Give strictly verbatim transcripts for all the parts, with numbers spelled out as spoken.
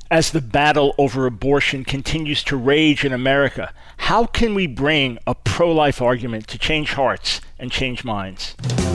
As the battle over abortion continues to rage in America, how can we bring a pro-life argument to change hearts and change minds?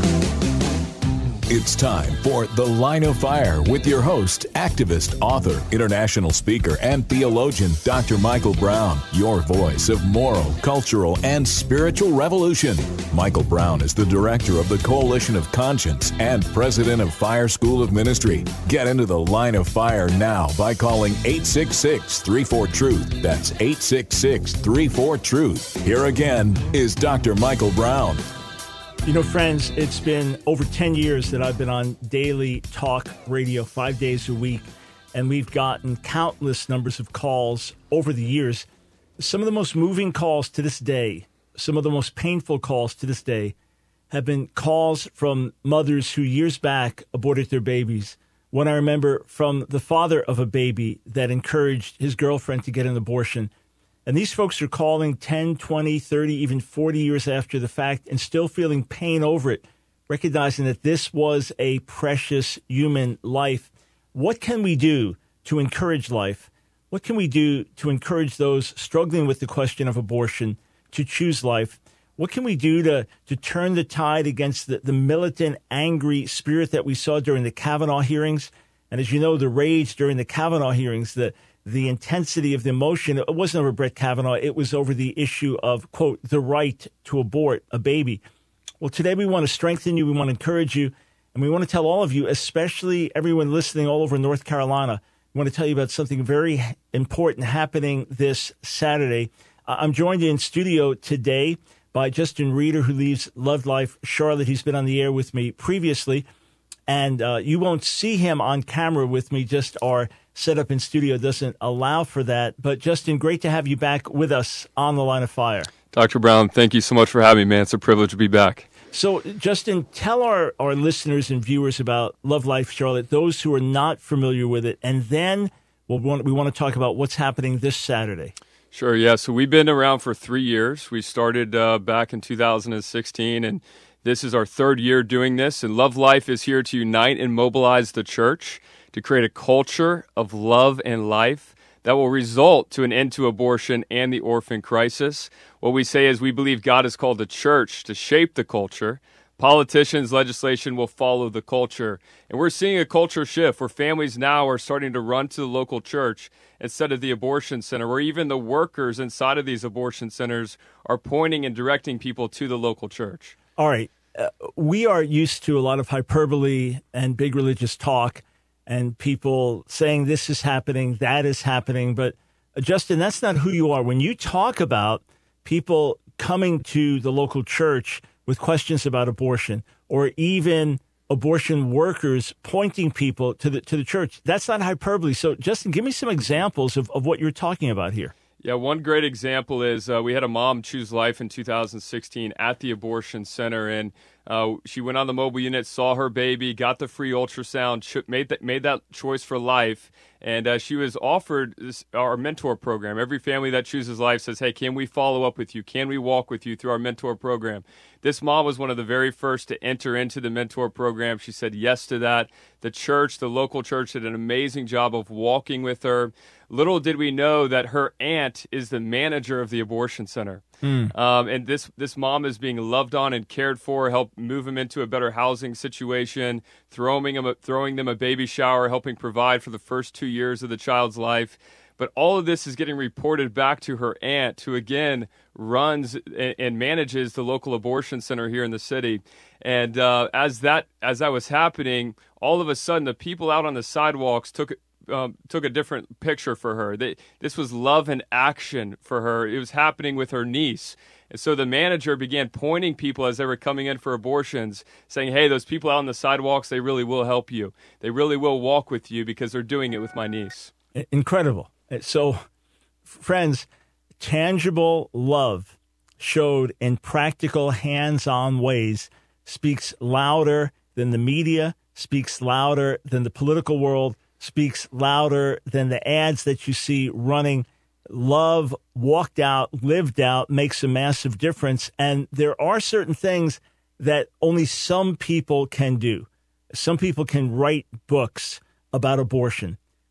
It's time for The Line of Fire with your host, activist, author, international speaker, and theologian, Doctor Michael Brown, your voice of moral, cultural, and spiritual revolution. Michael Brown is the director of the Coalition of Conscience and president of Fire School of Ministry. Get into The Line of Fire now by calling eight six six, three four, truth. That's eight six six, three four, truth. Here again is Doctor Michael Brown. You know, friends, it's been over ten years that I've been on daily talk radio, five days a week, and we've gotten countless numbers of calls over the years. Some of the most moving calls to this day, some of the most painful calls to this day, have been calls from mothers who years back aborted their babies. One I remember from the father of a baby that encouraged his girlfriend to get an abortion. And these folks are calling ten, twenty, thirty, even forty years after the fact and still feeling pain over it, recognizing that this was a precious human life. What can we do to encourage life? What can we do to encourage those struggling with the question of abortion to choose life? What can we do to, to turn the tide against the, the militant, angry spirit that we saw during the Kavanaugh hearings? And as you know, the rage during the Kavanaugh hearings, the the intensity of the emotion, it wasn't over Brett Kavanaugh. It was over the issue of, quote, the right to abort a baby. Well, today we want to strengthen you. We want to encourage you. And we want to tell all of you, especially everyone listening all over North Carolina, we want to tell you about something very important happening this Saturday. Uh, I'm joined in studio today by Justin Reeder, who leads Love Life Charlotte. He's been on the air with me previously. And uh, you won't see him on camera with me, just our setup in studio doesn't allow for that. But Justin, great to have you back with us on The Line of Fire. Doctor Brown, thank you so much for having me, man. It's a privilege to be back. So, Justin, tell our, our listeners and viewers about Love Life Charlotte, those who are not familiar with it, and then we'll want, we want to talk about what's happening this Saturday. Sure, yeah. So we've been around for three years. We started uh, back in two thousand sixteen, and this is our third year doing this. And Love Life is here to unite and mobilize the church to create a culture of love and life that will result to an end to abortion and the orphan crisis. What we say is we believe God has called the church to shape the culture. Politicians, legislation will follow the culture. And we're seeing a culture shift where families now are starting to run to the local church instead of the abortion center, where even the workers inside of these abortion centers are pointing and directing people to the local church. All right. Uh, we are used to a lot of hyperbole and big religious talk and people saying this is happening, that is happening. But, uh, Justin, that's not who you are. When you talk about people coming to the local church with questions about abortion, or even abortion workers pointing people to the to the church, that's not hyperbole. So, Justin, give me some examples of, of what you're talking about here. Yeah, one great example is uh, we had a mom choose life in two thousand sixteen at the abortion center, and uh, she went on the mobile unit, saw her baby, got the free ultrasound, ch- made that made that choice for life, and uh, she was offered this, our mentor program. Every family that chooses life says, hey, can we follow up with you? Can we walk with you through our mentor program? This mom was one of the very first to enter into the mentor program. She said yes to that. The church, the local church, did an amazing job of walking with her. Little did we know that her aunt is the manager of the abortion center. Mm. Um, and this this mom is being loved on and cared for, help move them into a better housing situation, throwing them, a, throwing them a baby shower, helping provide for the first two years of the child's life. But all of this is getting reported back to her aunt, who, again, runs and, and manages the local abortion center here in the city. And uh, as that as that was happening, all of a sudden, the people out on the sidewalks took Um, took a different picture for her. They, this was love and action for her. It was happening with her niece. And so the manager began pointing people as they were coming in for abortions, saying, hey, those people out on the sidewalks, they really will help you. They really will walk with you because they're doing it with my niece. Incredible. So, friends, tangible love showed in practical, hands-on ways speaks louder than the media, speaks louder than the political world, speaks louder than the ads that you see running. Love walked out, lived out, makes a massive difference. And there are certain things that only some people can do. Some people can write books about abortion.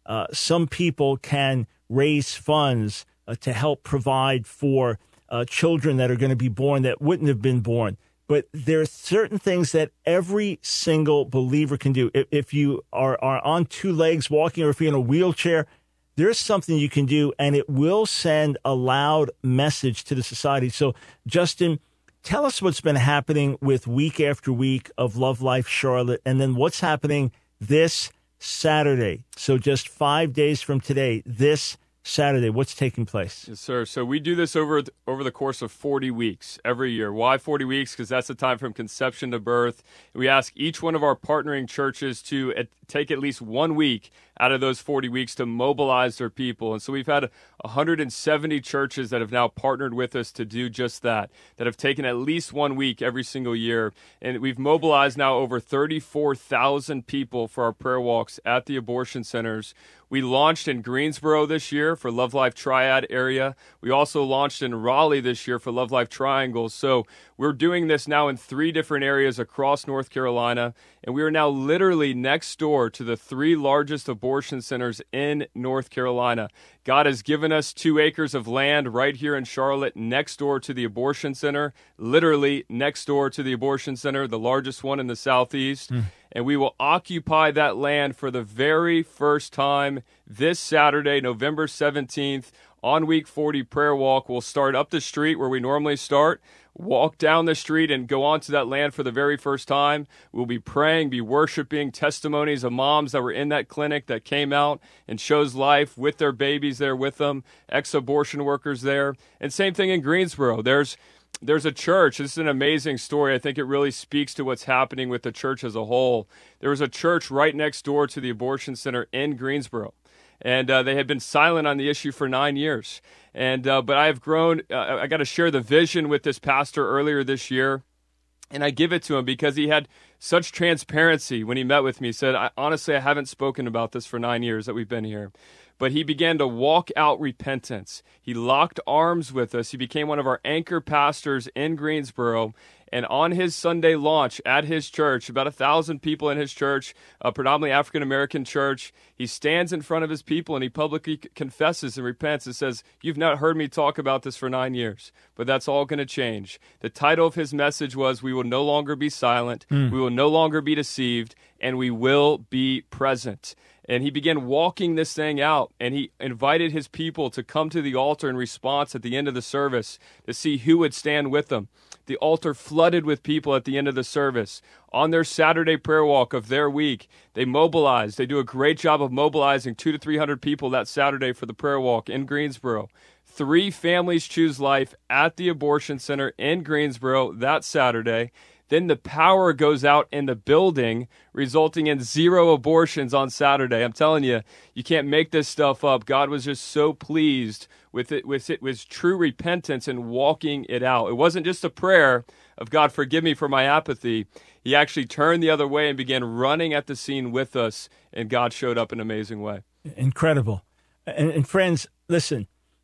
Uh, some people can raise funds uh, to help provide for uh, children that are going to be born that wouldn't have been born. But there are certain things that every single believer can do. If, if you are, are on two legs walking, or if you're in a wheelchair, there's something you can do, and it will send a loud message to the society. So, Justin, tell us what's been happening with week after week of Love Life Charlotte, and then what's happening this Saturday. So just five days from today, this Saturday, what's taking place? Yes, sir. So we do this over th- over the course of forty weeks every year. Why forty weeks? Because that's the time from conception to birth. We ask each one of our partnering churches to at- take at least one week out of those forty weeks to mobilize their people. And so we've had one hundred seventy churches that have now partnered with us to do just that, that have taken at least one week every single year. And we've mobilized now over thirty-four thousand people for our prayer walks at the abortion centers. We launched in Greensboro this year for Love Life Triad area. We also launched in Raleigh this year for Love Life Triangles. So we're doing this now in three different areas across North Carolina, and we are now literally next door to the three largest abortion centers in North Carolina. God has given us two acres of land right here in Charlotte next door to the abortion center, literally next door to the abortion center, the largest one in the southeast. Mm. And we will occupy that land for the very first time this Saturday, November seventeenth, on Week forty Prayer Walk. We'll start up the street where we normally start, walk down the street and go onto that land for the very first time. We'll be praying, be worshiping, testimonies of moms that were in that clinic that came out and chose life with their babies there with them, ex-abortion workers there. And same thing in Greensboro. There's There's a church. This is an amazing story. I think it really speaks to what's happening with the church as a whole. There was a church right next door to the abortion center in Greensboro, and uh, they had been silent on the issue for nine years. And uh, but I have grown. Uh, I got to share the vision with this pastor earlier this year, and I give it to him because he had such transparency when he met with me. He said, I, honestly, I haven't spoken about this for nine years that we've been here. But he began to walk out repentance. He locked arms with us. He became one of our anchor pastors in Greensboro. And on his Sunday launch at his church, about a thousand people in his church, a predominantly African-American church, he stands in front of his people and he publicly confesses and repents and says, you've not heard me talk about this for nine years, but that's all going to change. The title of his message was, we will no longer be silent, mm. we will no longer be deceived, and we will be present. And he began walking this thing out, and he invited his people to come to the altar in response at the end of the service to see who would stand with them. The altar flooded with people at the end of the service. On their Saturday prayer walk of their week, they mobilized. They do a great job of mobilizing two to three hundred people that Saturday for the prayer walk in Greensboro. Three families choose life at the abortion center in Greensboro that Saturday. Then the power goes out in the building, resulting in zero abortions on Saturday. I'm telling you, you can't make this stuff up. God was just so pleased with it, with it, with true repentance and walking it out. It wasn't just a prayer of God, forgive me for my apathy. He actually turned the other way and began running at the scene with us, and God showed up in an amazing way. Incredible. And, and friends, listen,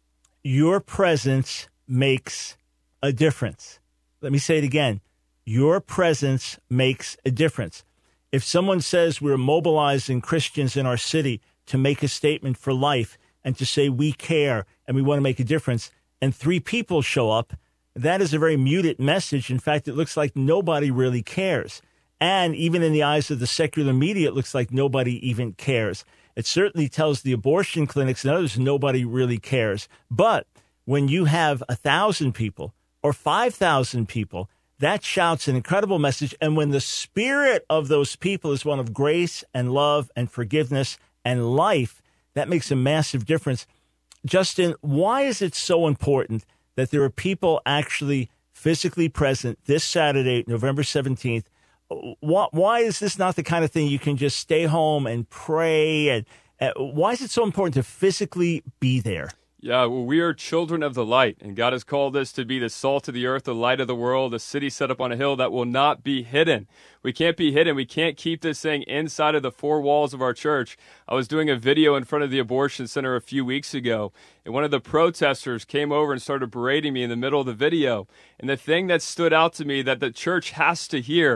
your presence makes a difference. Let me say it again. Your presence makes a difference. If someone says we're mobilizing Christians in our city to make a statement for life and to say we care and we want to make a difference, and three people show up, that is a very muted message. In fact, it looks like nobody really cares. And even in the eyes of the secular media, it looks like nobody even cares. It certainly tells the abortion clinics and others nobody really cares. But when you have a thousand people or five thousand people, that shouts an incredible message. And when the spirit of those people is one of grace and love and forgiveness and life, that makes a massive difference. Justin, why is it so important that there are people actually physically present this Saturday, November seventeenth? Why, why is this not the kind of thing you can just stay home and pray? And uh, why is it so important to physically be there? Yeah, well, we are children of the light, and God has called us to be the salt of the earth, the light of the world, a city set up on a hill that will not be hidden. We can't be hidden. We can't keep this thing inside of the four walls of our church. I was doing a video in front of the abortion center a few weeks ago, and one of the protesters came over and started berating me in the middle of the video. And the thing that stood out to me that the church has to hear,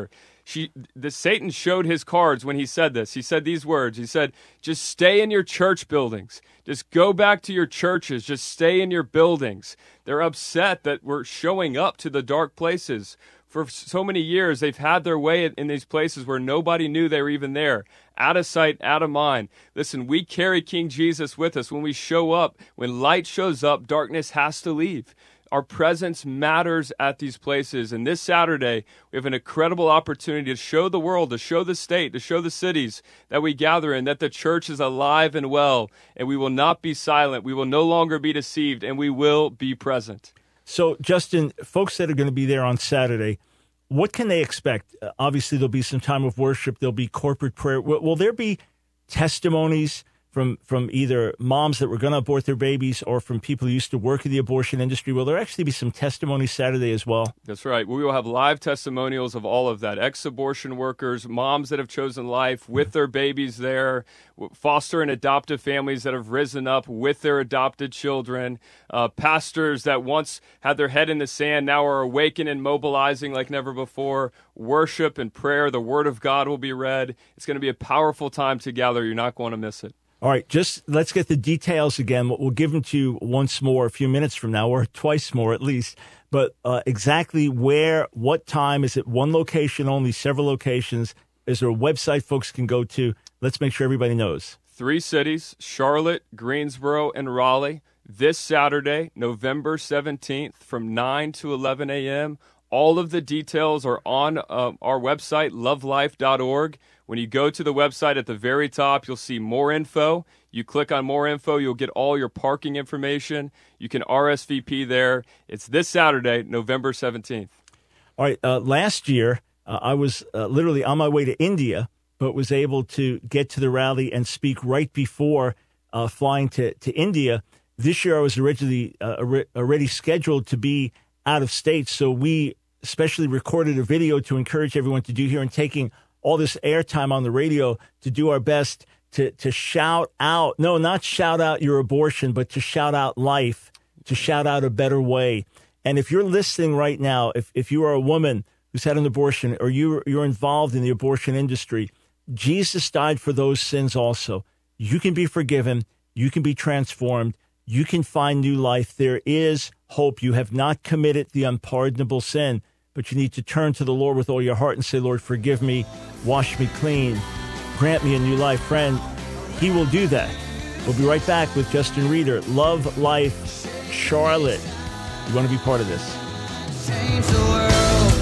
She, the Satan showed his cards when he said this. He said these words. He said, just stay in your church buildings. Just go back to your churches. Just stay in your buildings. They're upset that we're showing up to the dark places. For so many years, they've had their way in these places where nobody knew they were even there. Out of sight, out of mind. Listen, we carry King Jesus with us. When we show up, when light shows up, darkness has to leave. Our presence matters at these places. And this Saturday, we have an incredible opportunity to show the world, to show the state, to show the cities that we gather in, that the church is alive and well, and we will not be silent. We will no longer be deceived, and we will be present. So, Justin, folks that are going to be there on Saturday, what can they expect? Uh, obviously, there'll be some time of worship. There'll be corporate prayer. Will, will there be testimonies from from either moms that were going to abort their babies or from people who used to work in the abortion industry? Will there actually be some testimonies Saturday as well? That's right. We will have live testimonials of all of that. Ex-abortion workers, moms that have chosen life with their babies there, foster and adoptive families that have risen up with their adopted children, uh, pastors that once had their head in the sand now are awakened and mobilizing like never before. Worship and prayer, the Word of God will be read. It's going to be a powerful time to gather. You're not going to miss it. All right, just let's get the details again. We'll give them to you once more a few minutes from now, or twice more at least. But uh, exactly where, what time? Is it one location only, several locations? Is there a website folks can go to? Let's make sure everybody knows. Three cities, Charlotte, Greensboro, and Raleigh. This Saturday, November seventeenth, from nine to eleven a.m., all of the details are on uh, our website, love life dot org. When you go to the website at the very top, you'll see more info. You click on more info, you'll get all your parking information. You can R S V P there. It's this Saturday, November seventeenth. All right. Uh, last year, uh, I was uh, literally on my way to India, but was able to get to the rally and speak right before uh, flying to, to India. This year, I was originally uh, already scheduled to be out of state, so we especially recorded a video to encourage everyone to do here and taking all this airtime on the radio to do our best to, to shout out, no, not shout out your abortion, but to shout out life, to shout out a better way. And if you're listening right now, if, if you are a woman who's had an abortion or you, you're involved in the abortion industry, Jesus died for those sins also. You can be forgiven. You can be transformed. You can find new life. There is hope. You have not committed the unpardonable sin, but you need to turn to the Lord with all your heart and say, Lord, forgive me, wash me clean, grant me a new life. Friend, he will do that. We'll be right back with Justin Reeder, Love Life Charlotte. You want to be part of this? Change the world.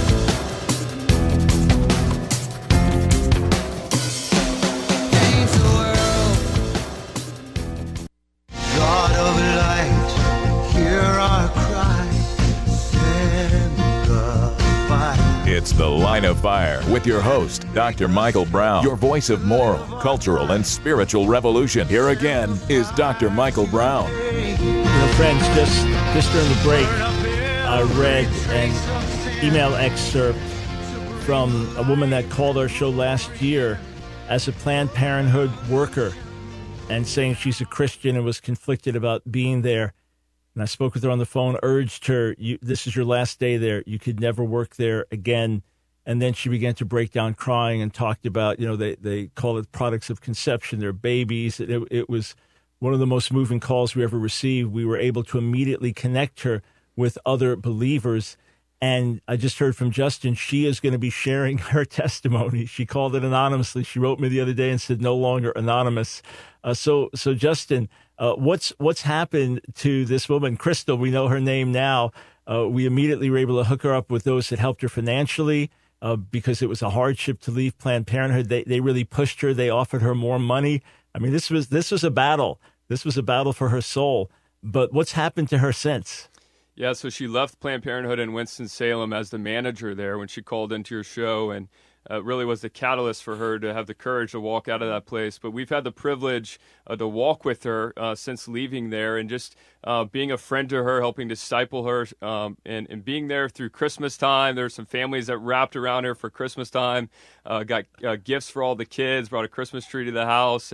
Change the world. God of light, hear our cry. Send goodbye. It's The Line of Fire with your host, Doctor Michael Brown, your voice of moral, cultural, and spiritual revolution. Here again is Doctor Michael Brown. You know, friends, just, just during the break, I read an email excerpt from a woman that called our show last year as a Planned Parenthood worker and saying she's a Christian and was conflicted about being there. And I spoke with her on the phone, urged her, you, this is your last day there. You could never work there again. And then she began to break down crying and talked about, you know, they, they call it products of conception, their babies. It, it was one of the most moving calls we ever received. We were able to immediately connect her with other believers. And I just heard from Justin, she is going to be sharing her testimony. She called it anonymously. She wrote me the other day and said, no longer anonymous. Uh, so, so Justin, uh, what's what's happened to this woman, Crystal? We know her name now. Uh, we immediately were able to hook her up with those that helped her financially uh, because it was a hardship to leave Planned Parenthood. They they really pushed her. They offered her more money. I mean, this was this was a battle. This was a battle for her soul. But what's happened to her since? Yeah, so she left Planned Parenthood in Winston-Salem as the manager there when she called into your show, and uh, really was the catalyst for her to have the courage to walk out of that place. But we've had the privilege uh, to walk with her uh, since leaving there, and just uh, being a friend to her, helping to disciple her, um, and, and being there through Christmas time. There were some families that wrapped around her for Christmas time, uh, got uh, gifts for all the kids, brought a Christmas tree to the house, and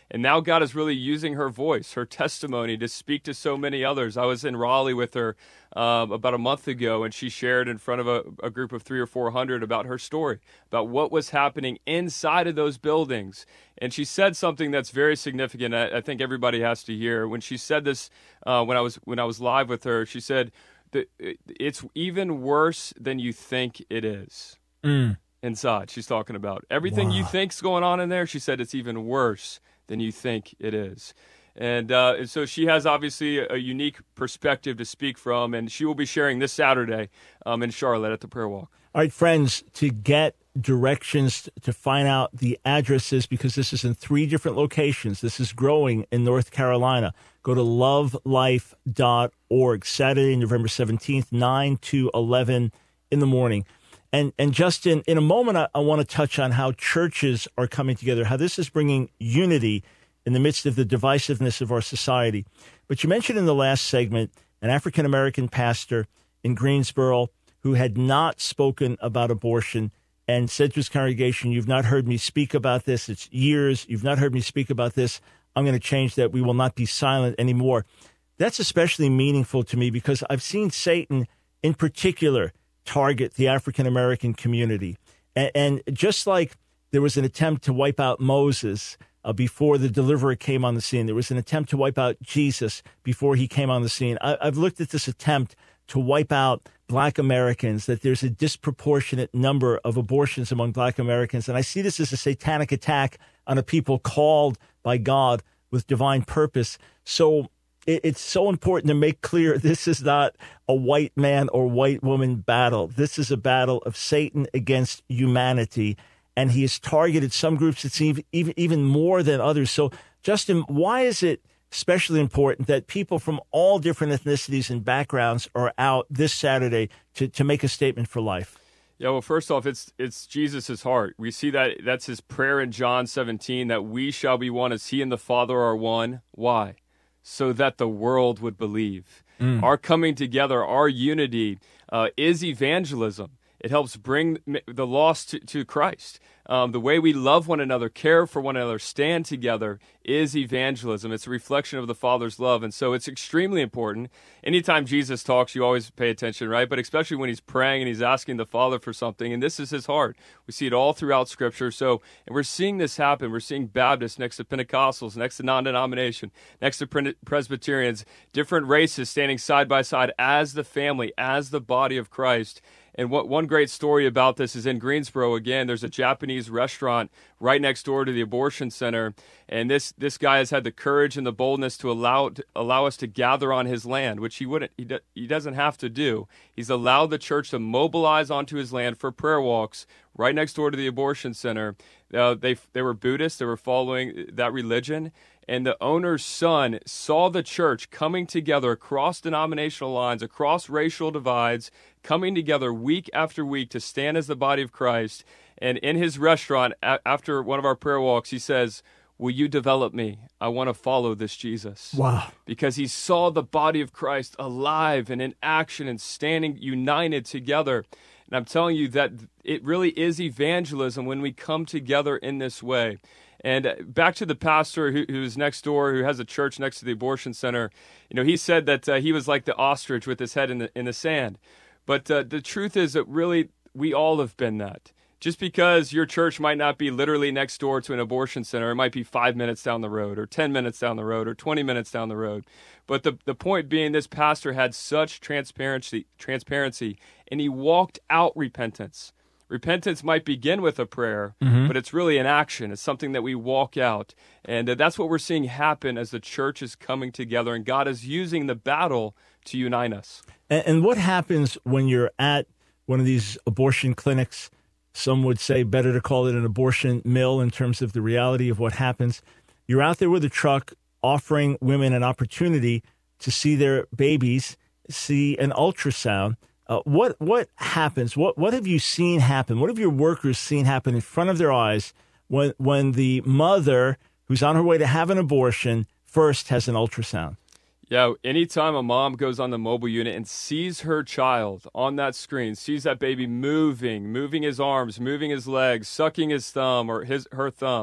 And now God is really using her voice, her testimony to speak to so many others. I was in Raleigh with her um, about a month ago, and she shared in front of a, a group of three or four hundred about her story, about what was happening inside of those buildings. And she said something that's very significant. I, I think everybody has to hear. When she said this, uh, when I was when I was live with her, she said that it's even worse than you think it is. Mm. Inside, she's talking about everything Wow. you think's going on in there. She said it's even worse than you think it is. And, uh, and so she has obviously a, a unique perspective to speak from, and she will be sharing this Saturday um, in Charlotte at the Prayer Walk. All right, friends, to get directions to find out the addresses, because this is in three different locations. This is growing in North Carolina. Go to love life dot org, Saturday, November seventeenth, nine to eleven in the morning. And and Justin, in a moment, I, I want to touch on how churches are coming together, how this is bringing unity in the midst of the divisiveness of our society. But you mentioned in the last segment an African-American pastor in Greensboro who had not spoken about abortion and said to his congregation, "You've not heard me speak about this. It's years. You've not heard me speak about this. I'm going to change that. We will not be silent anymore." That's especially meaningful to me because I've seen Satan in particular target the African-American community. And, and just like there was an attempt to wipe out Moses uh, before the deliverer came on the scene, there was an attempt to wipe out Jesus before he came on the scene. I, I've looked at this attempt to wipe out Black Americans, that there's a disproportionate number of abortions among Black Americans. And I see this as a satanic attack on a people called by God with divine purpose. So it's so important to make clear this is not a white man or white woman battle. This is a battle of Satan against humanity, and he has targeted some groups, it's even, even more than others. So, Justin, why is it especially important that people from all different ethnicities and backgrounds are out this Saturday to, to make a statement for life? Yeah, well, first off, it's it's Jesus' heart. We see that that's his prayer in John seventeen, that we shall be one as he and the Father are one. Why? So that the world would believe. Mm. Our coming together, our unity uh, is evangelism. It helps bring the lost to, to Christ. Um, the way we love one another, care for one another, stand together is evangelism. It's a reflection of the Father's love. And so it's extremely important. Anytime Jesus talks, you always pay attention, right? But especially when he's praying and he's asking the Father for something. And this is his heart. We see it all throughout Scripture. So, and we're seeing this happen. We're seeing Baptists next to Pentecostals, next to non-denomination, next to Presbyterians, different races standing side by side as the family, as the body of Christ. And what one great story about this is in Greensboro. Again, there's a Japanese restaurant right next door to the abortion center, and this this guy has had the courage and the boldness to allow to allow us to gather on his land, which he wouldn't. He do, he doesn't have to do. He's allowed the church to mobilize onto his land for prayer walks right next door to the abortion center. Uh, they they were Buddhists. They were following that religion. And the owner's son saw the church coming together across denominational lines, across racial divides, coming together week after week to stand as the body of Christ. And in his restaurant, a- after one of our prayer walks, he says, "Will you develop me? I want to follow this Jesus." Wow. Because he saw the body of Christ alive and in action and standing united together. And I'm telling you that it really is evangelism when we come together in this way. And back to the pastor who, who's next door, who has a church next to the abortion center, you know, he said that uh, he was like the ostrich with his head in the in the sand. But uh, the truth is that really we all have been that. Just because your church might not be literally next door to an abortion center, it might be five minutes down the road or ten minutes down the road or twenty minutes down the road. But the, the point being, this pastor had such transparency, transparency, and he walked out repentance. Repentance might begin with a prayer, mm-hmm. but it's really an action. It's something that we walk out. And uh, that's what we're seeing happen as the church is coming together, and God is using the battle to unite us. And, and what happens when you're at one of these abortion clinics? Some would say better to call it an abortion mill in terms of the reality of what happens. You're out there with a truck offering women an opportunity to see their babies, see an ultrasound. Uh, what what happens? What what have you seen happen? What have your workers seen happen in front of their eyes when when the mother who's on her way to have an abortion first has an ultrasound? Yeah, anytime a mom goes on the mobile unit and sees her child on that screen, sees that baby moving, moving his arms, moving his legs, sucking his thumb or his her thumb,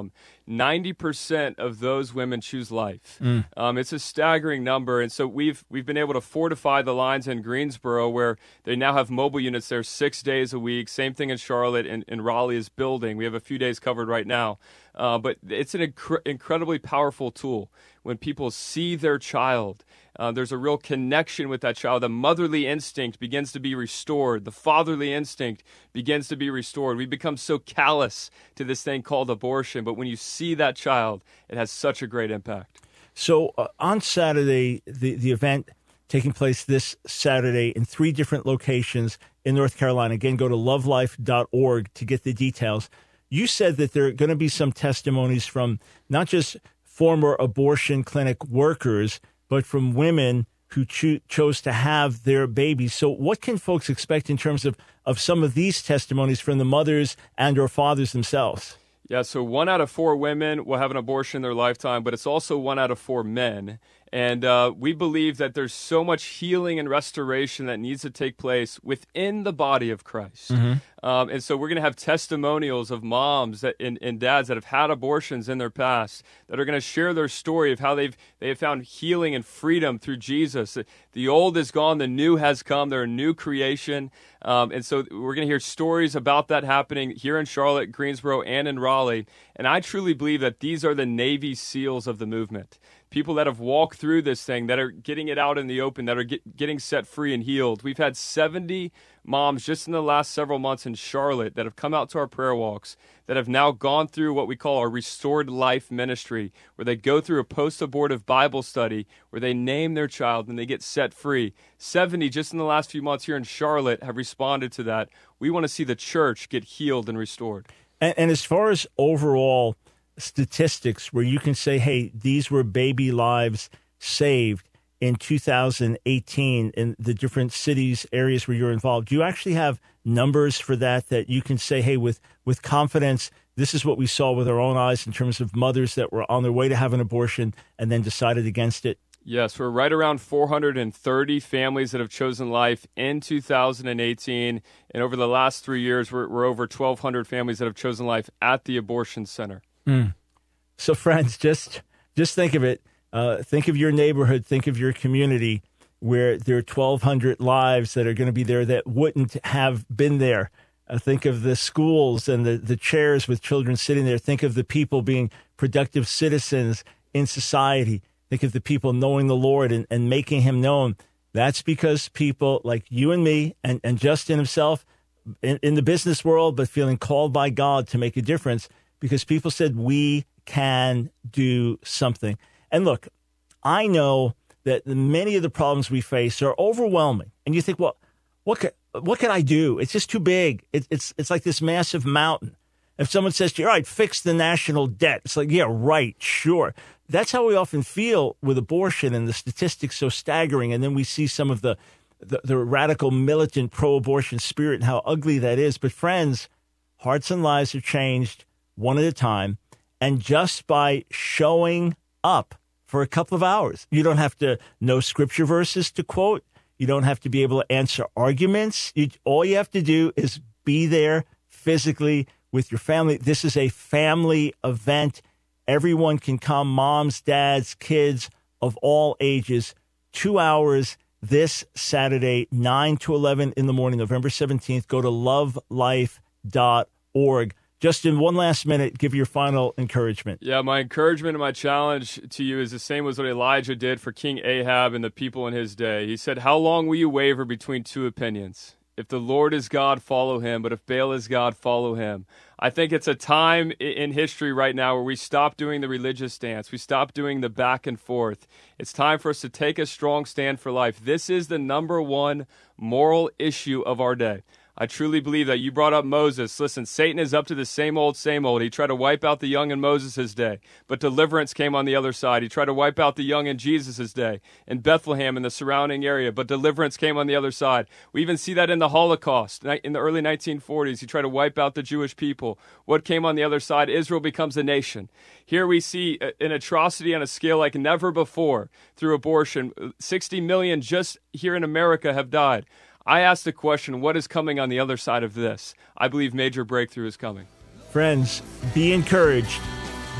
ninety percent of those women choose life. Mm. Um, it's a staggering number, and so we've we've been able to fortify the lines in Greensboro, where they now have mobile units there six days a week. Same thing in Charlotte, and, and Raleigh is building. We have a few days covered right now. Uh, but it's an inc- incredibly powerful tool. When people see their child, uh, there's a real connection with that child. The motherly instinct begins to be restored. The fatherly instinct begins to be restored. We become so callous to this thing called abortion. But when you see that child, it has such a great impact. So uh, on Saturday, the, the event taking place this Saturday in three different locations in North Carolina. Again, go to love life dot org to get the details. You said that there are going to be some testimonies from not just former abortion clinic workers, but from women who cho- chose to have their babies. So what can folks expect in terms of, of some of these testimonies from the mothers and or fathers themselves? Yeah, so one out of four women will have an abortion in their lifetime, but it's also one out of four men. And uh, we believe that there's so much healing and restoration that needs to take place within the body of Christ. Mm-hmm. Um, and so we're going to have testimonials of moms that, and, and dads that have had abortions in their past that are going to share their story of how they've they have found healing and freedom through Jesus. The old is gone, the new has come. They're a new creation. Um, and so we're going to hear stories about that happening here in Charlotte, Greensboro, and in Raleigh. And I truly believe that these are the Navy SEALs of the movement. People that have walked through this thing, that are getting it out in the open, that are get, getting set free and healed. We've had seventy moms just in the last several months in Charlotte that have come out to our prayer walks, that have now gone through what we call our Restored Life ministry, where they go through a post-abortive Bible study, where they name their child and they get set free. seventy just in the last few months here in Charlotte have responded to that. We want to see the church get healed and restored. And, and as far as overall statistics where you can say, hey, these were baby lives saved in two thousand eighteen in the different cities, areas where you're involved, do you actually have numbers for that, that you can say, hey, with, with confidence, this is what we saw with our own eyes in terms of mothers that were on their way to have an abortion and then decided against it? Yes, we're right around four hundred thirty families that have chosen life in two thousand eighteen. And over the last three years, we're, we're over twelve hundred families that have chosen life at the abortion center. Mm. So, friends, just just think of it. Uh, think of your neighborhood. Think of your community where there are twelve hundred lives that are going to be there that wouldn't have been there. Uh, think of the schools and the, the chairs with children sitting there. Think of the people being productive citizens in society. Think of the people knowing the Lord and, and making him known. That's because people like you and me and, and Justin himself in, in the business world, but feeling called by God to make a difference, because people said we can do something. And look, I know that many of the problems we face are overwhelming. And you think, well, what can, what can I do? It's just too big. It, it's it's like this massive mountain. If someone says to you, all right, fix the national debt, it's like, yeah, right, sure. That's how we often feel with abortion, and the statistics so staggering. And then we see some of the, the, the radical militant pro-abortion spirit and how ugly that is. But friends, hearts and lives are changed one at a time. And just by showing up for a couple of hours, you don't have to know scripture verses to quote. You don't have to be able to answer arguments. You, all you have to do is be there physically with your family. This is a family event. Everyone can come, moms, dads, kids of all ages. Two hours this Saturday, nine to eleven in the morning, November seventeenth. Go to love life dot org. Justin, one last minute, give your final encouragement. Yeah, my encouragement and my challenge to you is the same as what Elijah did for King Ahab and the people in his day. He said, how long will you waver between two opinions? If the Lord is God, follow him. But if Baal is God, follow him. I think it's a time in history right now where we stop doing the religious dance. We stop doing the back and forth. It's time for us to take a strong stand for life. This is the number one moral issue of our day. I truly believe that. You brought up Moses. Listen, Satan is up to the same old, same old. He tried to wipe out the young in Moses' day, but deliverance came on the other side. He tried to wipe out the young in Jesus' day, in Bethlehem and the surrounding area, but deliverance came on the other side. We even see that in the Holocaust. In the early nineteen forties, he tried to wipe out the Jewish people. What came on the other side? Israel becomes a nation. Here we see an atrocity on a scale like never before through abortion. sixty million just here in America have died. I asked the question, what is coming on the other side of this? I believe major breakthrough is coming. Friends, be encouraged.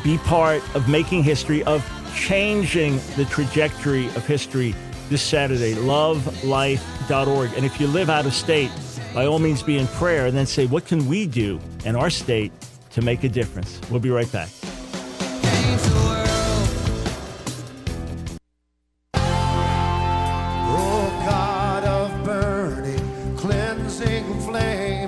Be part of making history, of changing the trajectory of history this Saturday. love life dot org. And if you live out of state, by all means be in prayer and then say, what can we do in our state to make a difference? We'll be right back. Change the world. Oh, God of burning, cleansing flame,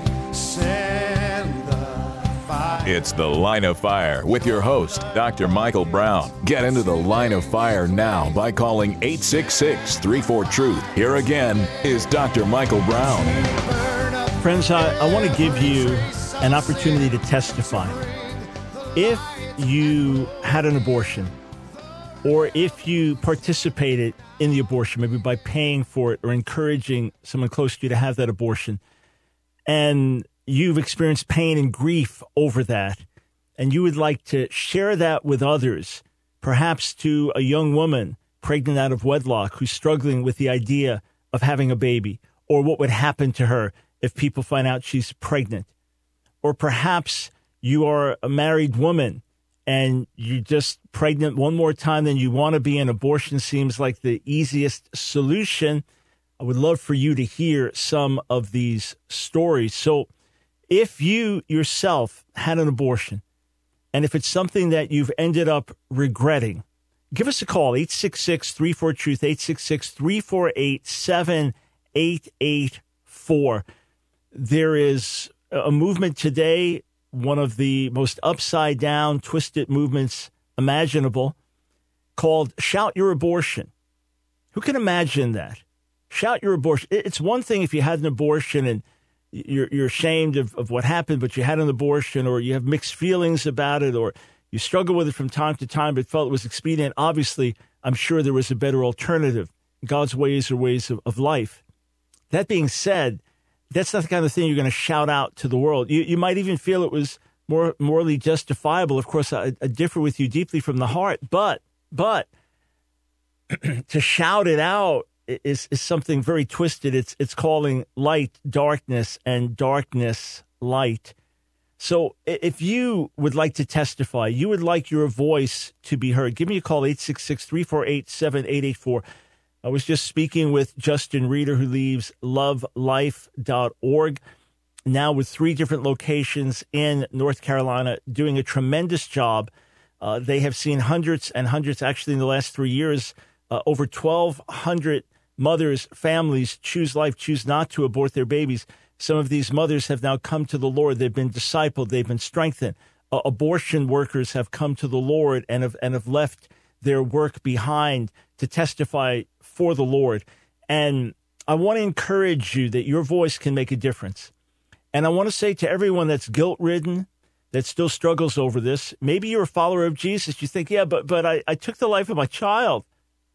send the fire. It's The Line of Fire with your host, Doctor Michael Brown. Get into the Line of Fire now by calling eight six six, three four, truth. Here again is Doctor Michael Brown. Friends, I, I want to give you an opportunity to testify. If you had an abortion, or if you participated in the abortion, maybe by paying for it or encouraging someone close to you to have that abortion, and you've experienced pain and grief over that, and you would like to share that with others, perhaps to a young woman pregnant out of wedlock who's struggling with the idea of having a baby, or what would happen to her if people find out she's pregnant. Or perhaps you are a married woman and you're just pregnant one more time than you want to be, and abortion seems like the easiest solution. I would love for you to hear some of these stories. So if you yourself had an abortion, and if it's something that you've ended up regretting, give us a call, eight six six, three four, truth, eight six six, three four eight, seven eight eight four. There is a movement today, one of the most upside down, twisted movements imaginable, called Shout Your Abortion. Who can imagine that? Shout your abortion. It's one thing if you had an abortion and you're, you're ashamed of, of what happened, but you had an abortion, or you have mixed feelings about it, or you struggle with it from time to time, but felt it was expedient. Obviously, I'm sure there was a better alternative. God's ways are ways of, of life. That being said, that's not the kind of thing you're going to shout out to the world. You you might even feel it was more morally justifiable. Of course, I, I differ with you deeply from the heart, but but to shout it out is is something very twisted. It's it's calling light darkness and darkness light. So if you would like to testify, you would like your voice to be heard, give me a call, eight six six, three four eight, seven eight eight four. I was just speaking with Justin Reeder, who leads love life dot org, now with three different locations in North Carolina, doing a tremendous job. Uh, they have seen hundreds and hundreds, actually in the last three years, uh, over twelve hundred mothers, families choose life, choose not to abort their babies. Some of these mothers have now come to the Lord. They've been discipled. They've been strengthened. Uh, abortion workers have come to the Lord and have, and have left their work behind to testify for the Lord. And I want to encourage you that your voice can make a difference. And I want to say to everyone that's guilt-ridden, that still struggles over this, maybe you're a follower of Jesus. You think, yeah, but but I, I took the life of my child.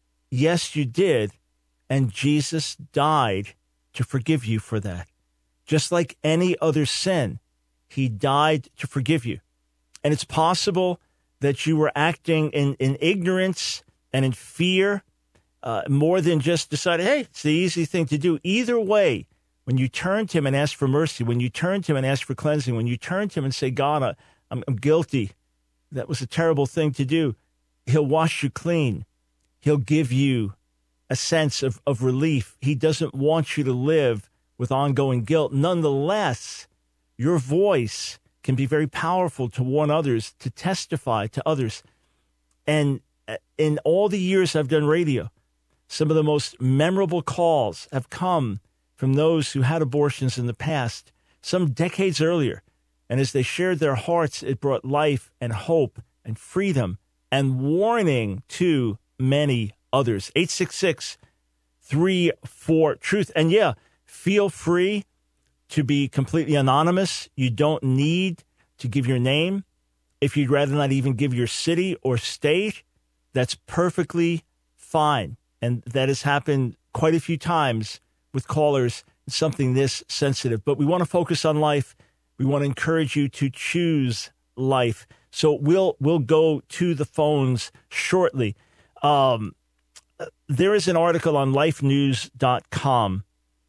Yes, you did. And Jesus died to forgive you for that. Just like any other sin, he died to forgive you. And it's possible that you were acting in, in ignorance and in fear, uh, more than just decided, hey, it's the easy thing to do. Either way, when you turn to him and ask for mercy, when you turn to him and ask for cleansing, when you turn to him and say, God, I, I'm, I'm guilty, that was a terrible thing to do, he'll wash you clean. He'll give you a sense of, of relief. He doesn't want you to live with ongoing guilt. Nonetheless, your voice can be very powerful to warn others, to testify to others. And in all the years I've done radio, some of the most memorable calls have come from those who had abortions in the past, some decades earlier. And as they shared their hearts, it brought life and hope and freedom and warning to many others. eight six six, three four, truth. And yeah, feel free to be completely anonymous. You don't need to give your name. If you'd rather not even give your city or state, that's perfectly fine. And that has happened quite a few times with callers, something this sensitive. But we want to focus on life. We want to encourage you to choose life. So we'll we'll go to the phones shortly. Um, there is an article on life news dot com.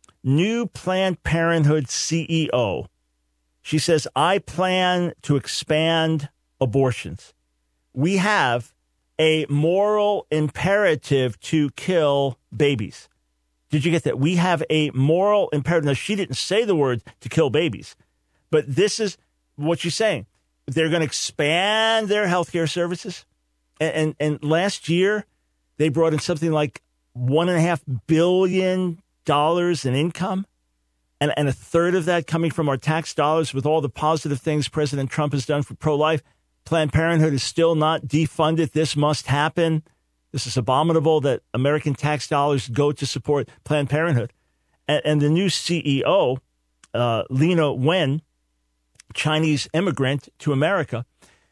New Planned Parenthood C E O. She says, I plan to expand abortions. we have a moral imperative to kill babies. Did you get that? We have a moral imperative. Now, she didn't say the word to kill babies, but this is what she's saying. They're going to expand their healthcare services. And, and, and last year, they brought in something like one and a half billion dollars in income. And, and a third of that coming from our tax dollars with all the positive things President Trump has done for pro-life. Planned Parenthood is still not defunded. This must happen. This is abominable that American tax dollars go to support Planned Parenthood. And, and the new C E O, uh, Lena Wen, Chinese immigrant to America,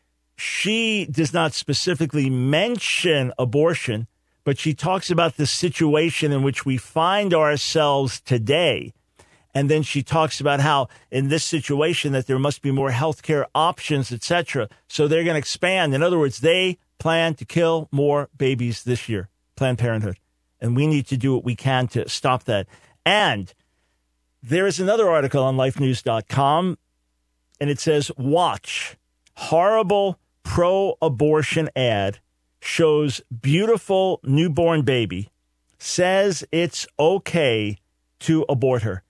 she does not specifically mention abortion, but she talks about the situation in which we find ourselves today. And then she talks about how in this situation that there must be more healthcare options, et cetera. So they're going to expand. In other words, they plan to kill more babies this year, Planned Parenthood. And we need to do what we can to stop that. And there is another article on life news dot com, and it says, watch, horrible pro-abortion ad shows beautiful newborn baby, says it's okay to abort her.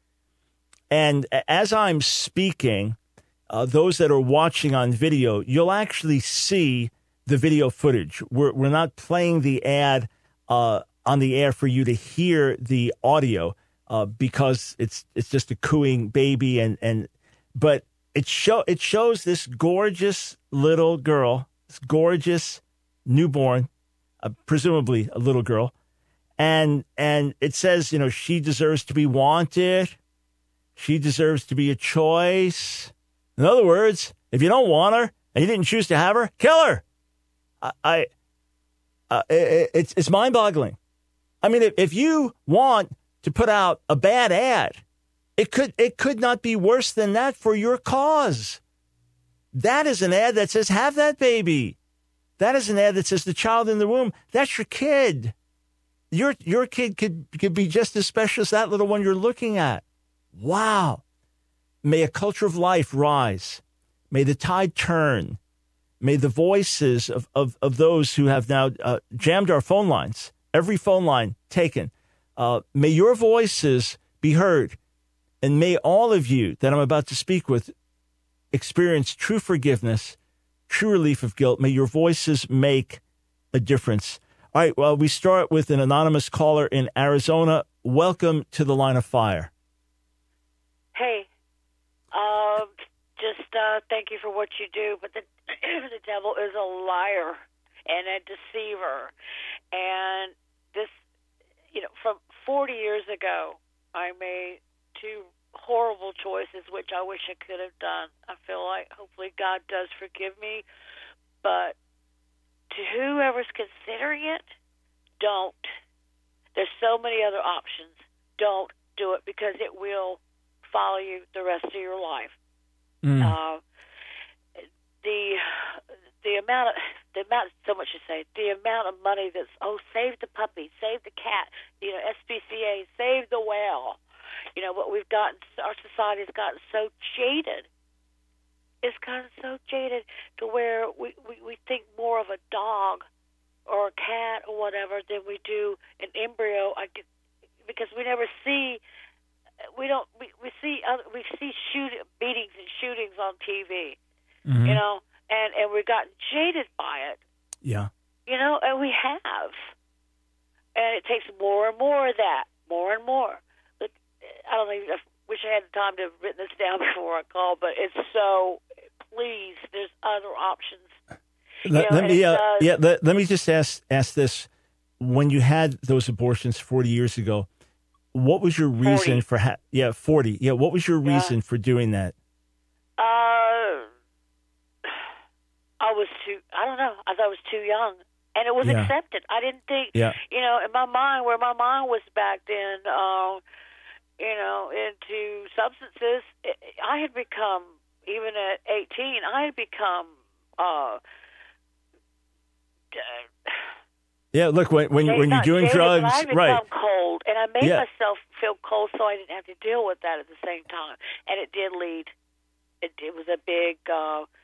And as I'm speaking, uh, those that are watching on video, you'll actually see the video footage. We're, we're not playing the ad uh, on the air for you to hear the audio uh, because it's it's just a cooing baby. And, and but it show it shows this gorgeous little girl, this gorgeous newborn, uh, presumably a little girl. And and it says, you know, she deserves to be wanted. She deserves to be a choice. In other words, if you don't want her and you didn't choose to have her, kill her. I, I uh, it, it's it's mind-boggling. I mean, if, if you want to put out a bad ad, it could it could not be worse than that for your cause. That is an ad that says have that baby. That is an ad that says the child in the womb. That's your kid. Your your kid could could be just as special as that little one you're looking at. Wow. May a culture of life rise. May the tide turn. May the voices of, of, of those who have now uh, jammed our phone lines, every phone line taken, uh, may your voices be heard. And may all of you that I'm about to speak with experience true forgiveness, true relief of guilt. May your voices make a difference. All right, well, we start with an anonymous caller in Arizona. Welcome to the Line of Fire. Hey, uh, just uh, thank you for what you do, but the, the devil is a liar and a deceiver. And this, you know, from forty years ago, I made two horrible choices, which I wish I could have done. I feel like hopefully God does forgive me, but to whoever's considering it, don't. There's so many other options. Don't do it because it will follow you the rest of your life. Mm. Uh, the the amount of the amount so much to say. The amount of money that's oh save the puppy, save the cat, you know S P C A, save the whale. You know what we've gotten. Our society has gotten so jaded. It's gotten so jaded to where we, we, we think more of a dog or a cat or whatever than we do an embryo. I get, because we never see. We don't. We, we see other. We see shoot beatings and shootings on T V, mm-hmm. you know, and, and we've gotten jaded by it. Yeah. You know, and we have, and it takes more and more of that, more and more. But I don't even. I wish I had the time to have written this down before I called, but it's so. Please, there's other options. Let, know, let me. Uh, uh, yeah. Let, let me just ask ask this: when you had those abortions forty years ago. What was your reason forty. for ha- yeah forty yeah what was your reason yeah. for doing that? Uh, I was too. I don't know. I thought I was too young, and it was yeah. accepted. I didn't think. Yeah. You know, in my mind, where my mind was back then, uh, you know, into substances, it, I had become even at eighteen. I had become. Uh, uh, Yeah, look, when when, when you're doing jaded, drugs, but I become right? Cold, and I made yeah. myself feel cold, so I didn't have to deal with that at the same time. And it did lead. It, it was a big, uh,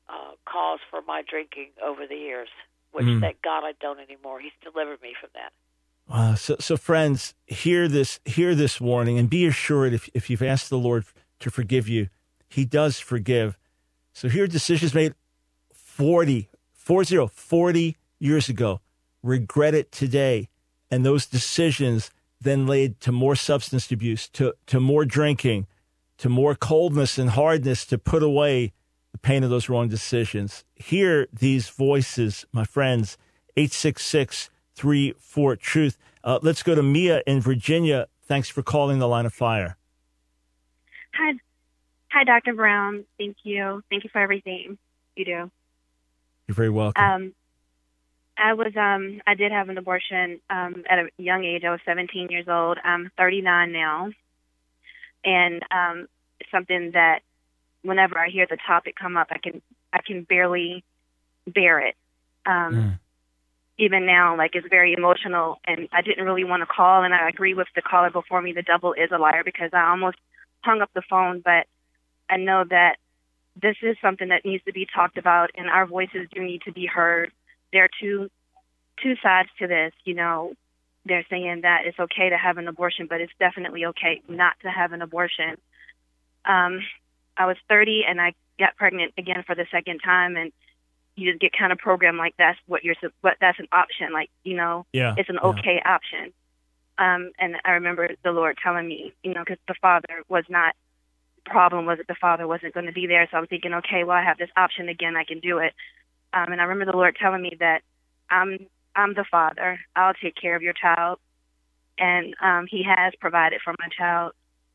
uh, cause for my drinking over the years, which Mm. thank God I don't anymore. He's delivered me from that. Wow. So, so friends, hear this, hear this warning, and be assured if, if you've asked the Lord to forgive you, he does forgive. So here are decisions made forty, forty, forty years ago. Regret it today. And those decisions then led to more substance abuse, to, to more drinking, to more coldness and hardness to put away the pain of those wrong decisions. Hear these voices, my friends, eight six six, three four, truth. Uh, let's go to Mia in Virginia. Thanks for calling the Line of Fire. Hi, hi, Doctor Brown. Thank you. Thank you for everything you do. You're very welcome. Um, I was, um, I did have an abortion um, at a young age. I was seventeen years old. I'm thirty-nine now, and um, it's something that whenever I hear the topic come up, I can, I can barely bear it. Um, Mm. Even now, like, it's very emotional, and I didn't really want to call, and I agree with the caller before me, the devil is a liar, because I almost hung up the phone, but I know that this is something that needs to be talked about, and our voices do need to be heard. There are two two sides to this. You know, they're saying that it's okay to have an abortion, but it's definitely okay not to have an abortion. Um, I was thirty, and I got pregnant again for the second time, and you just get kind of programmed like that's what you're, what that's an option. Like, you know, Yeah, it's an yeah. okay option. Um, and I remember the Lord telling me, you know, because the father was not, the problem was that the father wasn't going to be there. So I'm thinking, okay, well, I have this option again. I can do it. Um, and I remember the Lord telling me that I'm, I'm the father. I'll take care of your child. And um, he has provided for my child.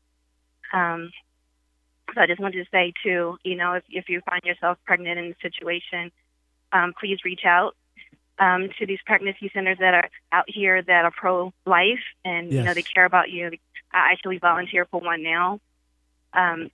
Um, so I just wanted to say, too, you know, if, if you find yourself pregnant in a situation, um, please reach out um, to these pregnancy centers that are out here that are pro-life and, you know, Yes. they care about you. I actually volunteer for one now. Um,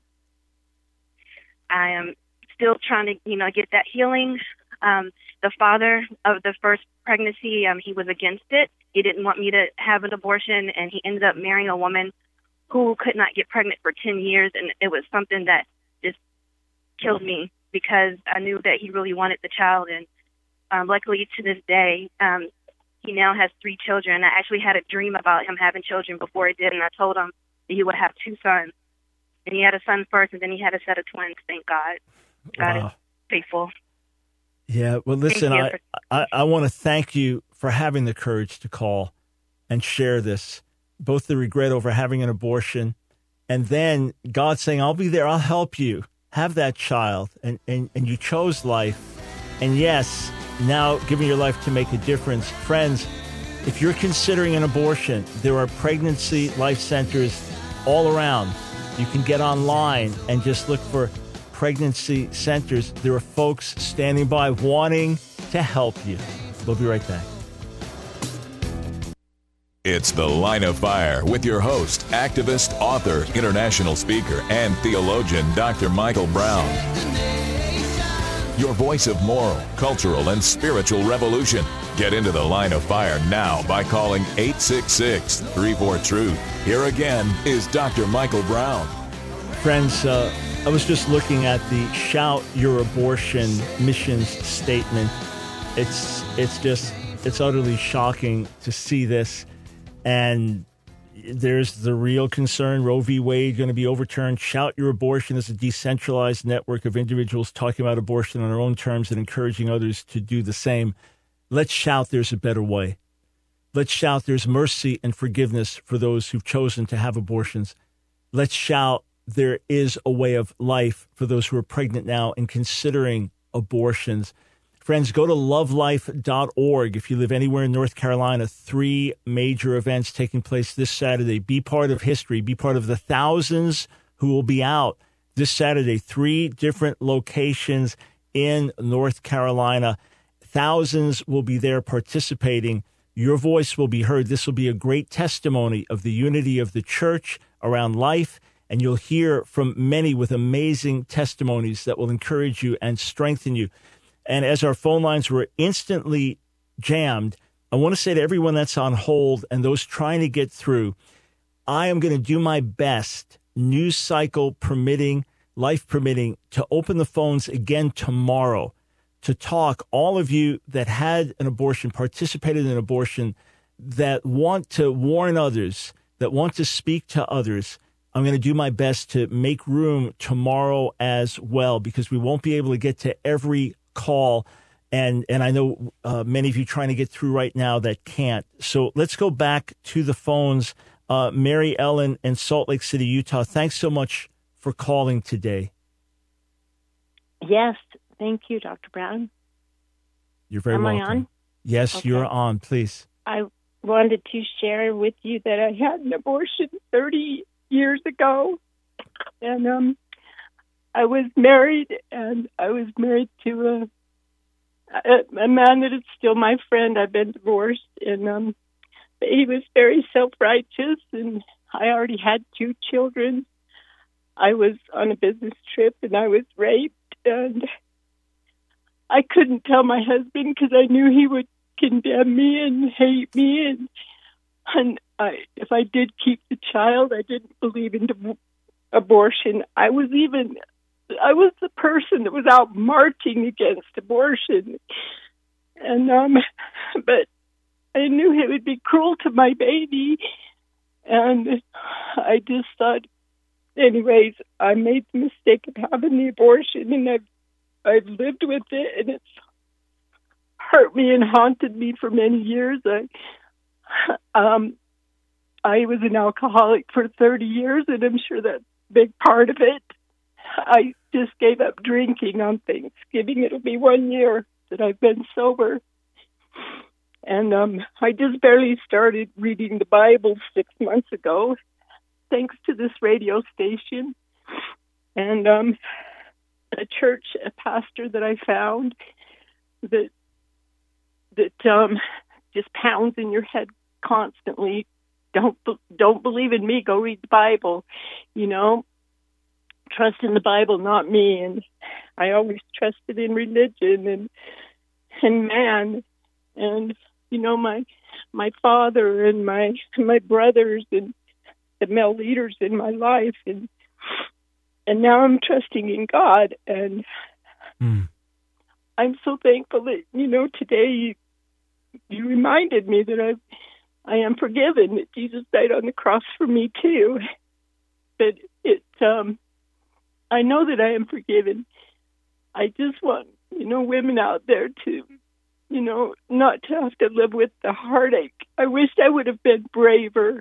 I am still trying to, you know, get that healing. Um, the father of the first pregnancy, um, he was against it. He didn't want me to have an abortion, and he ended up marrying a woman who could not get pregnant for ten years, and it was something that just killed me because I knew that he really wanted the child, and um, luckily to this day, um, he now has three children. I actually had a dream about him having children before he did, and I told him that he would have two sons. And he had a son first, and then he had a set of twins, thank God. God Wow. is faithful. Yeah, well, listen, you I, for- I, I want to thank you for having the courage to call and share this, both the regret over having an abortion and then God saying, I'll be there, I'll help you have that child. And, and, and you chose life. And yes, now giving your life to make a difference. Friends, if you're considering an abortion, there are pregnancy life centers all around. You can get online and just look for pregnancy centers. There are folks standing by wanting to help you. We'll be right back. It's The Line of Fire with your host, activist, author, international speaker, and theologian, Doctor Michael Brown. Your voice of moral, cultural, and spiritual revolution. Get into The Line of Fire now by calling eight six six, three four, truth. Here again is Doctor Michael Brown. Friends, uh, I was just looking at the Shout Your Abortion missions statement. It's it's just, it's utterly shocking to see this. And there's the real concern, Roe v. Wade going to be overturned. Shout Your Abortion is a decentralized network of individuals talking about abortion on their own terms and encouraging others to do the same. Let's shout there's a better way. Let's shout there's mercy and forgiveness for those who've chosen to have abortions. Let's shout there is a way of life for those who are pregnant now and considering abortions. Friends, go to love life dot org if you live anywhere in North Carolina. Three major events taking place this Saturday. Be part of history. Be part of the thousands who will be out this Saturday. Three different locations in North Carolina. Thousands will be there participating. Your voice will be heard. This will be a great testimony of the unity of the church around life. And you'll hear from many with amazing testimonies that will encourage you and strengthen you. And as our phone lines were instantly jammed, I want to say to everyone that's on hold and those trying to get through, I am going to do my best, news cycle permitting, life permitting, to open the phones again tomorrow to talk. All of you that had an abortion, participated in an abortion, that want to warn others, that want to speak to others, I'm going to do my best to make room tomorrow as well, because we won't be able to get to every call. And and I know uh, many of you trying to get through right now that can't. So let's go back to the phones. Uh, Mary Ellen in Salt Lake City, Utah, thanks so much for calling today. Yes, thank you, Doctor Brown. You're very Am welcome. I on? Yes, Okay. you're on, please. I wanted to share with you that I had an abortion thirty years ago, and um, I was married, and I was married to a a, a man that is still my friend. I've been divorced, and um, but he was very self-righteous, and I already had two children. I was on a business trip, and I was raped, and I couldn't tell my husband because I knew he would condemn me and hate me, and and I, if I did keep the child, I didn't believe in div- abortion. I was even, I was the person that was out marching against abortion, and um, but I knew it would be cruel to my baby, and I just thought, anyways, I made the mistake of having the abortion, and I've I've lived with it, and it's hurt me and haunted me for many years. I, um, I was an alcoholic for thirty years, and I'm sure that's a big part of it. I just gave up drinking on Thanksgiving. It'll be one year that I've been sober. And um, I just barely started reading the Bible six months ago, thanks to this radio station. And um, a church, a pastor that I found that that um, just pounds in your head constantly. Don't don't believe in me. Go read the Bible. You know, trust in the Bible, not me. And I always trusted in religion and and man. And you know, my my father and my my brothers and the male leaders in my life. And and now I'm trusting in God. And Mm. I'm so thankful that, you know, today you, you reminded me that I I am forgiven, that Jesus died on the cross for me too. But it, um, I know that I am forgiven. I just want, you know, women out there to, you know, not to have to live with the heartache. I wish I would have been braver.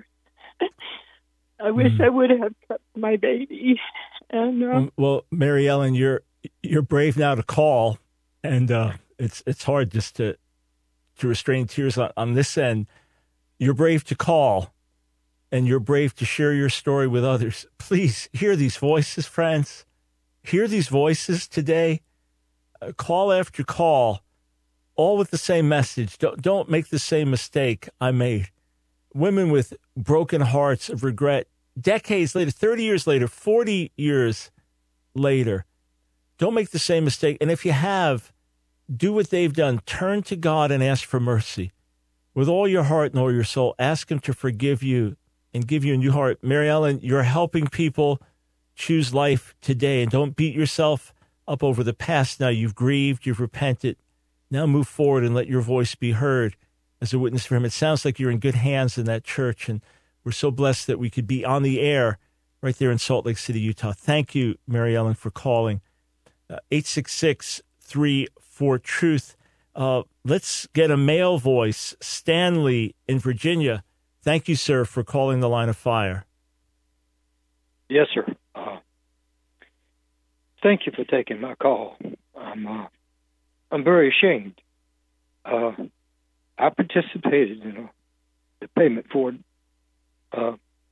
I wish Mm. I would have kept my baby. And um, Well, Mary Ellen, you're you're brave now to call, and uh, it's it's hard just to to restrain tears on, on this end. You're brave to call, and you're brave to share your story with others. Please hear these voices, friends. Hear these voices today. Uh, call after call, all with the same message. Don't don't make the same mistake I made. Women with broken hearts of regret, decades later, thirty years later, forty years later. Don't make the same mistake. And if you have, do what they've done. Turn to God and ask for mercy. With all your heart and all your soul, ask him to forgive you and give you a new heart. Mary Ellen, you're helping people choose life today. And don't beat yourself up over the past. Now you've grieved, you've repented. Now move forward and let your voice be heard as a witness for him. It sounds like you're in good hands in that church, and we're so blessed that we could be on the air right there in Salt Lake City, Utah. Thank you, Mary Ellen, for calling. Uh, eight six six, three four, truth. Uh, let's get a male voice. Stanley in Virginia. Thank you, sir, for calling the Line of Fire. Yes, sir. Uh, thank you for taking my call. I'm uh, I'm very ashamed. Uh, I participated in a, the payment for uh,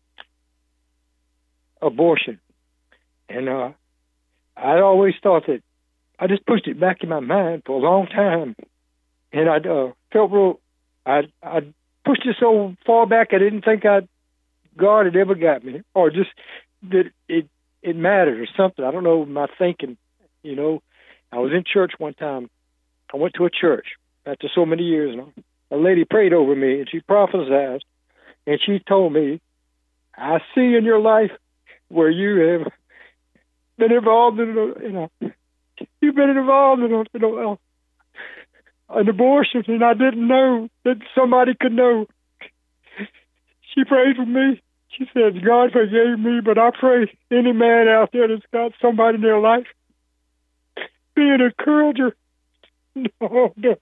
abortion, and uh, I always thought that I just pushed it back in my mind for a long time, and I uh, felt real. I I pushed it so far back I didn't think I God had ever got me, or just that it it mattered or something. I don't know my thinking. You know, I was in church one time. I went to a church after so many years, and a lady prayed over me, and she prophesied, and she told me, "I see in your life where you have been involved in, you know, you've been involved in, you know, an abortion, and I didn't know that somebody could know. She prayed for me. She said, God forgave me, but I pray any man out there that's got somebody in their life, be an encourager. No, no.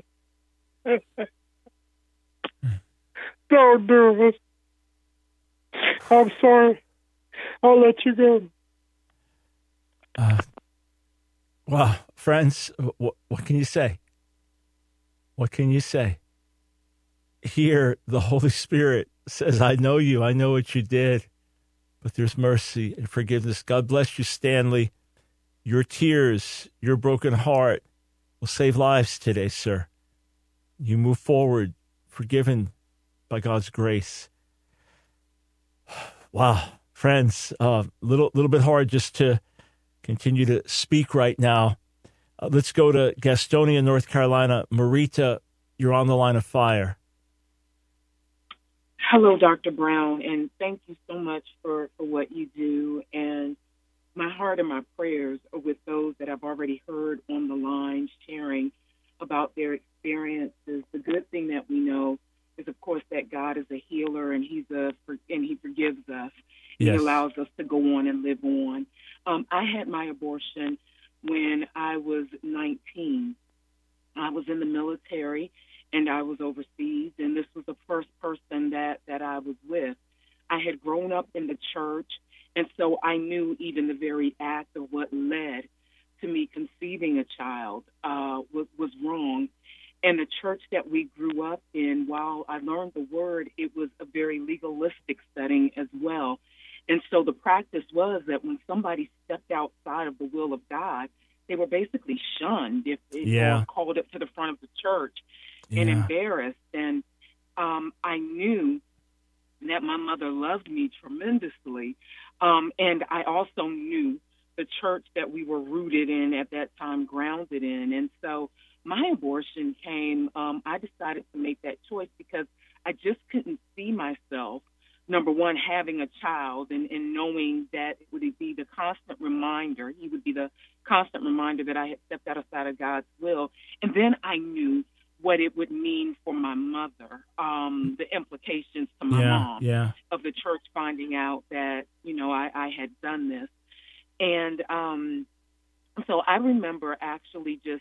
Don't do it. I'm sorry. I'll let you go. Uh, wow, friends, what, what can you say? What can you say? Here, the Holy Spirit says, I know you. I know what you did. But there's mercy and forgiveness. God bless you, Stanley. Your tears, your broken heart will save lives today, sir. You move forward, forgiven by God's grace. Wow, friends, a uh, little, little bit hard just to continue to speak right now. Uh, let's go to Gastonia, North Carolina. Marita, you're on the line of fire. Hello, Doctor Brown, and thank you so much for, for what you do. And my heart and my prayers are with those that I've already heard on the line sharing about their experiences. The good thing that we know is, of course, that God is a healer, and He's a and He forgives us. Yes. He allows us to go on and live on. Um, I had my abortion when I was nineteen. I was in the military, and I was overseas, and this was the first person that, that I was with. I had grown up in the church, and so I knew even the very act of what led to me conceiving a child uh, was, was wrong. And the church that we grew up in, while I learned the word, it was a very legalistic setting as well. And so the practice was that when somebody stepped outside of the will of God, they were basically shunned if they yeah. were called up to the front of the church and yeah. embarrassed. And um, I knew that my mother loved me tremendously. Um, and I also knew the church that we were rooted in at that time, grounded in. And so my abortion came, um, I decided to make that choice because I just couldn't see myself, number one, having a child and, and knowing that it would be the constant reminder, he would be the constant reminder that I had stepped outside of God's will. And then I knew what it would mean for my mother, um, the implications to my yeah, mom yeah. of the church finding out that, you know, I, I had done this. And um, so I remember actually just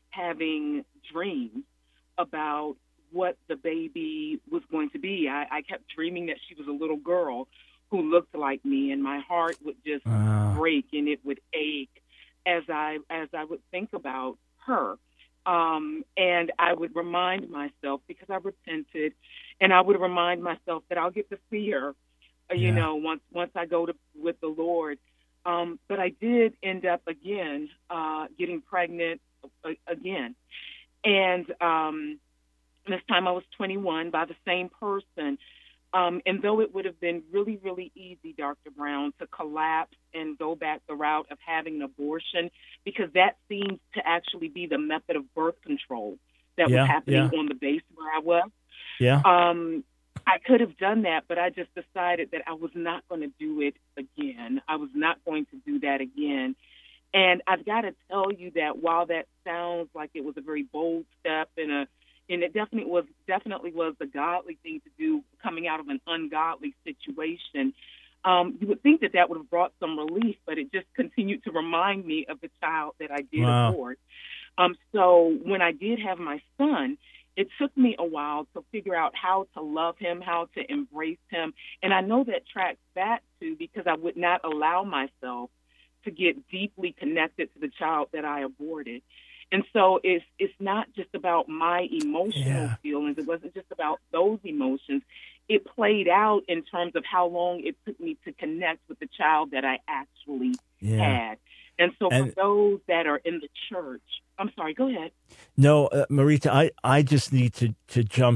having dreams about what the baby was going to be. I, I kept dreaming that she was a little girl who looked like me, and my heart would just wow. break and it would ache as I as I would think about her. Um, and I would remind myself, because I repented, and I would remind myself that I'll get to see her, uh, you yeah. know, once once I go to with the Lord. Um, but I did end up again uh, getting pregnant uh, again, and um, this time I was twenty-one by the same person. Um, and though it would have been really, really easy, Doctor Brown, to collapse and go back the route of having an abortion, because that seems to actually be the method of birth control that yeah, was happening yeah. on the base where I was. Yeah. Um, I could have done that, but I just decided that I was not going to do it again. I was not going to do that again. And I've got to tell you that while that sounds like it was a very bold step and a And it definitely was definitely was the godly thing to do, coming out of an ungodly situation. Um, you would think that that would have brought some relief, but it just continued to remind me of the child that I did wow. abort. Um, so when I did have my son, it took me a while to figure out how to love him, how to embrace him. And I know that tracks back to because I would not allow myself to get deeply connected to the child that I aborted. And so it's it's not just about my emotional yeah. feelings. It wasn't just about those emotions. It played out in terms of how long it took me to connect with the child that I actually yeah. had. And so and, for those that are in the church, I'm sorry, go ahead. No, uh, Marita, I, I just need to, to jump